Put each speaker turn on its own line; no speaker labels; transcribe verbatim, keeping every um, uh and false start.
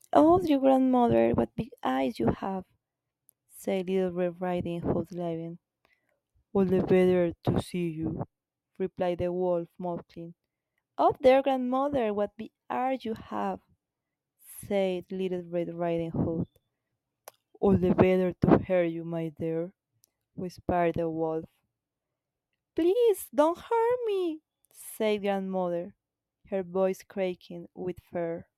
Oh, your grandmother, what big eyes you have, said Little Red Riding Hood laughing. All the better to see you, replied the wolf, mocking. Oh, dear grandmother, what big eyes you have, said Little Red Riding Hood. All the better to hear you, my dear, whispered the wolf. Please don't hurt me, said grandmother, her voice cracking with fear.